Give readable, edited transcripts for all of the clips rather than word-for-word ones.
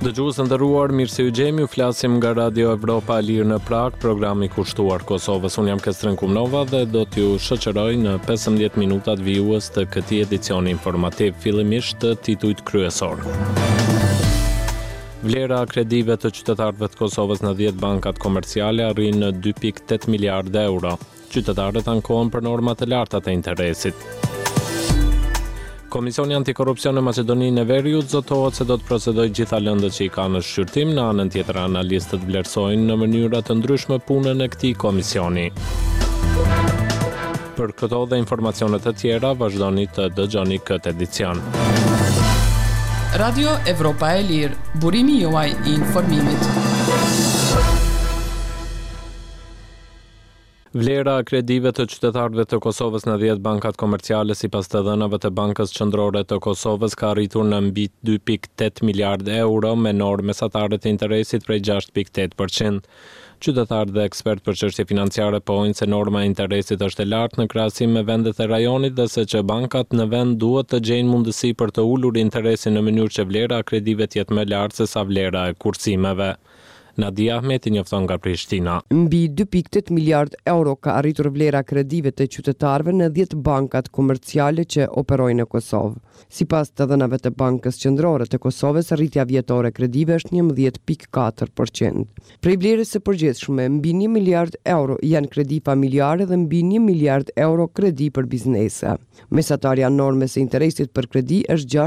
Dëgjues të nderuar, mirë se u gjemi, u flasim nga Radio Evropa e Lirë në Prag, programi kushtuar Kosovës. Unë jam Kestrin Kumnova dhe do t'ju shoqëroj në 15 minutat vijues të këtij edicioni informativ, fillimisht të titujt kryesor. Vlera kredive të qytetarëve të Kosovës në 10 bankat komerciale arrin në 2.8 miliardë euro. Qytetarët ankohen për norma të larta të interesit. Komisioni Antikorrupsione në Maqedoninë e Veriut zotohet se do të procedojë gjitha lëndët që i ka në shqyrtim, në anën tjetër analistët vlerësojnë në mënyra të ndryshme punën e këtij komisioni. Për këto dhe informacionet e tjera, vazhdoni të dëgjoni këtë edicion. Radio Evropa e Lirë, burimi juaj i informimit. Vlera kredive të qytetarëve të Kosovës në 10 bankat komerciale sipas të dhënave të Bankës Qendrore të Kosovës ka arritur në mbi 2.8 miliardë euro me normë mesatare të interesit prej 6.8%. Qytetarët dhe ekspertë për çështje financiare pohojnë se norma e interesit është e lartë në krahasim me vendet e rajonit dhe se që bankat në vend duhet të gjejnë mundësi për të ulur interesin në mënyrë që vlera e kredive të jetë më lartë se sa vlera e kursimeve. Nadia Ahmeti njofton nga Prishtina. Mbi 2.8 miliardë euro ka arritur vlera kredive të qytetarëve në 10 bankat komerciale që operojnë në Kosovë. Sipas të dhënave të Bankës Qendrore të Kosovës, rritja vjetore kredive është 11.4%. Prej vlerës së përgjithshme, mbi 1 miliard euro janë kredi familjare dhe mbi 1 miliard euro kredi për biznese. Mesatarja normës së interesit për kredi është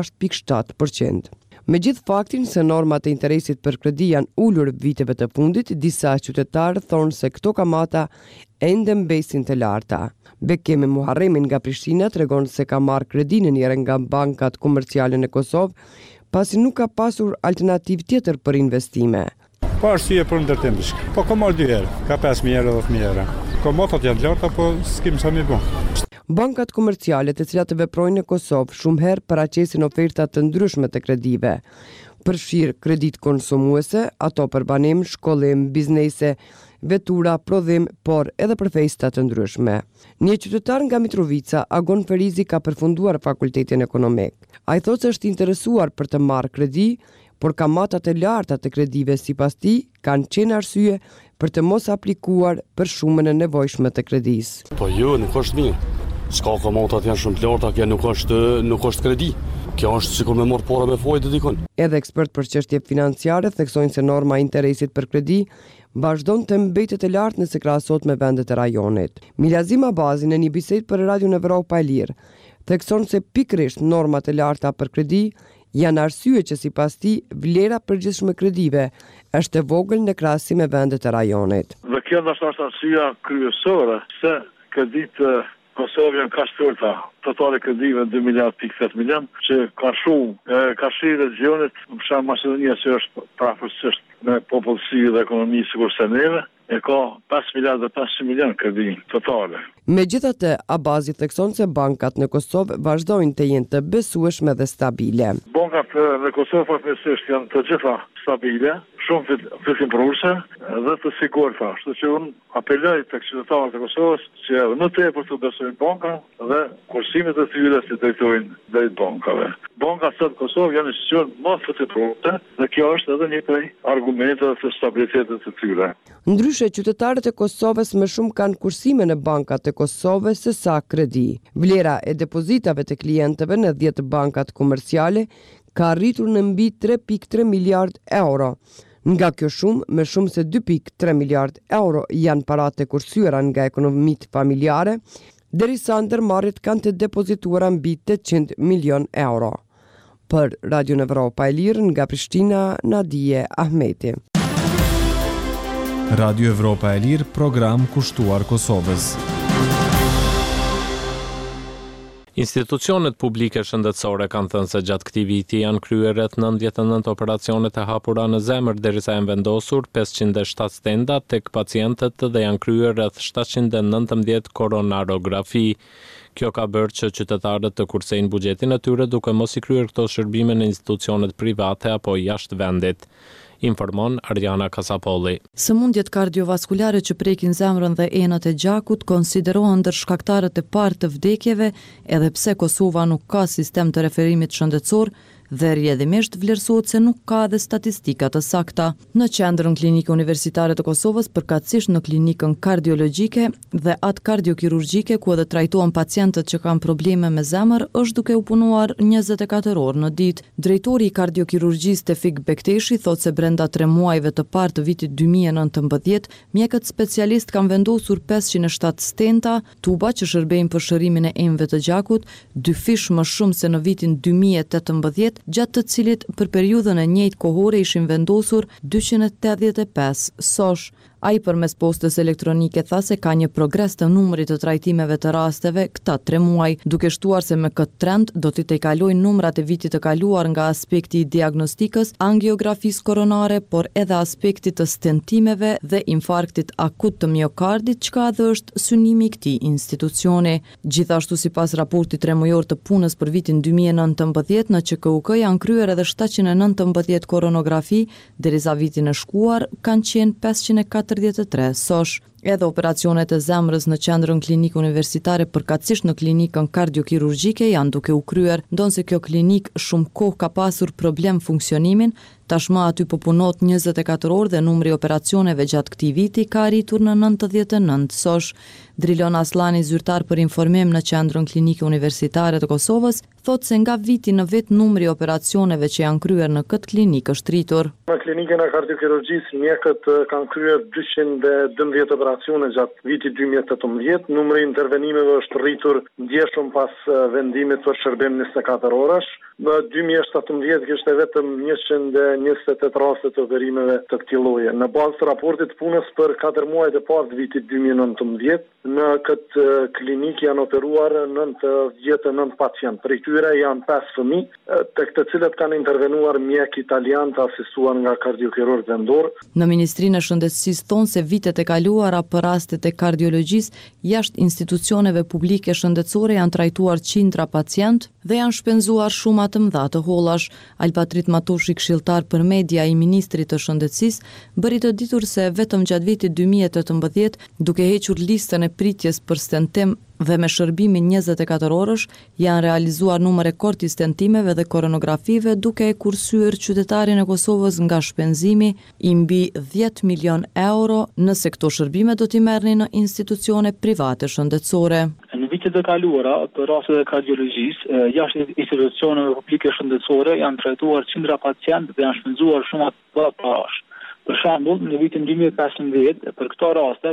6.7%. Me gjithë faktin se normat e interesit për kredi janë ulur viteve të fundit, disa qytetarë thonë se këto kamata ende mbesin të larta. Bekeme Muharremin nga Prishtina tregon se ka marrë kredi në njëra nga bankat komerciale në Kosovë, pasi nuk ka pasur alternativë tjetër për investime. Po arsye për ndërtim diçka. Po ka marrë 2 herë, ka 5.000 euro, 10.000 euro. Komotat janë larta, po s'kem sa më bën. Bankat komerciale të cilat veprojnë në Kosovë shumë herë paraqesin oferta të ndryshme të kredive. Përfshirë kredit konsumuese, ato për banim, shkollim, biznese, vetura, prodhim, por edhe për festa të ndryshme. Një qytetar nga Mitrovica, Agon Ferizi, ka përfunduar fakultetin ekonomik. Ai thotë se është interesuar për të marrë kredi, por kamatat e larta të kredive sipas tij kanë qenë arsye për të mos aplikuar për shumën e nevojshme të kredisë. Po jo, nuk është mirë. S'ka kamatat janë shumë të larta, kjo nuk është kredi. Kjo është sikur me marr para me fojë dikon. Edhe ekspert për çështje financiare theksojnë se norma e interesit për kredi vazhdon të mbetet e lartë nëse krahasohet me vendet e rajonit. Milazim Abazi në një bisedë për Radio Evropa e Lirë thekson se pikërisht normat e larta për kredi janë arsye që sipas tij vlera përgjithshme kredive është e vogël në krahasim me vendet e rajonit. Dhe kjo është arsyeja kryesore se kreditë Kosovë janë kaq të ulta, totale kredive 2 miliard.8 milion, që ka shumë, ka shi regionit, për shembull Maqedonia që është prapërsisht me popullsi dhe ekonomi sikur se neve, e ka 5 miliard dhe 500 milion kredi totale. Megjithatë, Abazi thekson se bankat në Kosovë vazhdojnë të jenë të besueshme dhe stabile. Bankat në Kosovë fatmirësisht janë të gjitha stabile, shumë fitimprurse dhe të sigurta. Kështu që unë apeloj tek qytetarët e Kosovës që më tepër të besojnë banka dhe kursimet e tyre si drejtojnë drejt bankave. Bankat sot në Kosovë janë institucion më fitimprurse dhe kjo është edhe një prej argumenteve të stabilitetit të tyre. Ndryshe, qytetarët e Kosovës më shumë kanë kursime në bankat e Kosovës se sa kredi. Vlera e depozitave të klientëve në 10 bankat komerciale ka arritur në mbi 3.3 miliard euro. Nga kjo shumë, më shumë se 2.3 miliard euro janë paratë e kursyera nga ekonomitë familjare, derisa ndërmarrjet kanë të depozituara mbi 800 milion euro. Për Radio Evropa e Lirë nga Prishtina, Nadije Ahmeti. Radio Evropa e Lirë, program kushtuar Kosovës. Institucionet publike shëndetësore kanë thënë se gjatë këtij viti janë kryer rreth 99 operacione të hapura në zemër derisa janë vendosur 507 stenda tek pacientët dhe janë kryer rreth 719 koronarografi. Kjo ka bërë që qytetarët të kursejnë buxhetin e tyre duke mos i kryer këto shërbime në institucionet private apo jashtë vendit. informon Arjana Kasapolli. Sëmundjet kardiovaskulare që prekin zemrën dhe enët e gjakut konsiderohen ndër shkaktarët e parë të vdekjeve, edhe pse Kosova nuk ka sistem të referimit shëndetësor, dhe rrjedhimisht vlerësohet se nuk ka dhe statistika të sakta. Në qendrën klinike universitare të Kosovës, përkatësisht në klinikën kardiologjike dhe atë kardiokirurgjike ku edhe trajtohen pacientët që kanë probleme me zemër, është duke u punuar 24 orë në ditë. Drejtori i kardiokirurgjisë Tefik Bekteshi thotë se brenda 3 muajve të parë të vitit 2019, mjekët specialist kanë vendosur 507 stenta, tuba që shërbejnë për shërimin e enëve të gjakut, 2 fish më shumë se në vitin 2018, gjatë të cilit për periudhën e njëjtë kohore ishin vendosur 285 sosh. Ai përmes postës elektronike tha se ka një progres të numrit të trajtimeve të rasteve këta 3 muaj, duke shtuar se me këtë trend do t'i tejkalojnë numrat e vitit të kaluar nga aspekti i diagnostikës, angiografisë koronare, por edhe aspekti të stentimeve dhe infarktit akut të miokardit, çka edhe është synimi i këtij institucioni. Gjithashtu sipas raportit 3 mujor të punës për vitin 2019 në QKUK janë kryer edhe 719 koronografi, derisa vitin e shkuar kanë qenë 543 sosh. Edhe operacionet e zemrës në qendrën klinike universitare përkatësisht në klinikën kardiokirurgjike janë duke u kryer, ndonse kjo klinik shumë kohë ka pasur problem funksionimin, tashmë aty po punohet 24 orë dhe numri i operacioneve gjatë këtij viti ka arritur në 99 sosh. Drilon Aslani, zyrtar për informim në qendrën klinike universitare të Kosovës, thotë se nga viti në vit numri i operacioneve që janë kryer në këtë klinikë është rritur. Në klinikën e kardiokirurgjisë mjekët kanë kryer 212 operacione gjatë vitit 2018, numri i intervenimeve është rritur ndjeshëm pas vendimit për shërbim 24 orësh. Në 2017 kishte vetëm 128 raste të operimeve të këtij lloji. Në bazë të raportit punës për 4 muajt e parë të vitit 2019, në këtë klinikë janë operuar 99 pacient. Prej tyre janë 5 fëmijë, tek të cilët kanë intervenuar mjek italian të asistuar nga kardiokirurg vendor. Në Ministrinë e Shëndetësisë thonë se vitet e kaluara për rastet e kardiologjisë jashtë institucioneve publike shëndetësore janë trajtuar qindra pacient dhe janë shpenzuar shuma të mëdha të hollash. Alpatrit Matoshi, këshilltar për media i Ministrit të Shëndetësisë, bëri të ditur se vetëm gjatë vitit 2018, duke hequr listën e pritjes për stentim dhe me shërbimin 24 orësh, janë realizuar numër rekord i stentimeve dhe koronografive, duke e kursyer qytetarin e Kosovës nga shpenzimi i mbi 10 milion euro, nëse këto shërbime do t'i merrnin në institucione private shëndetësore. Në vitet e kaluara, për rastet e kardiologjisë, jashtë institucioneve publike shëndetësore janë trajtuar qindra pacientë dhe janë shpenzuar shumë të parash. Për shembull, në vitin 2015, për këto raste,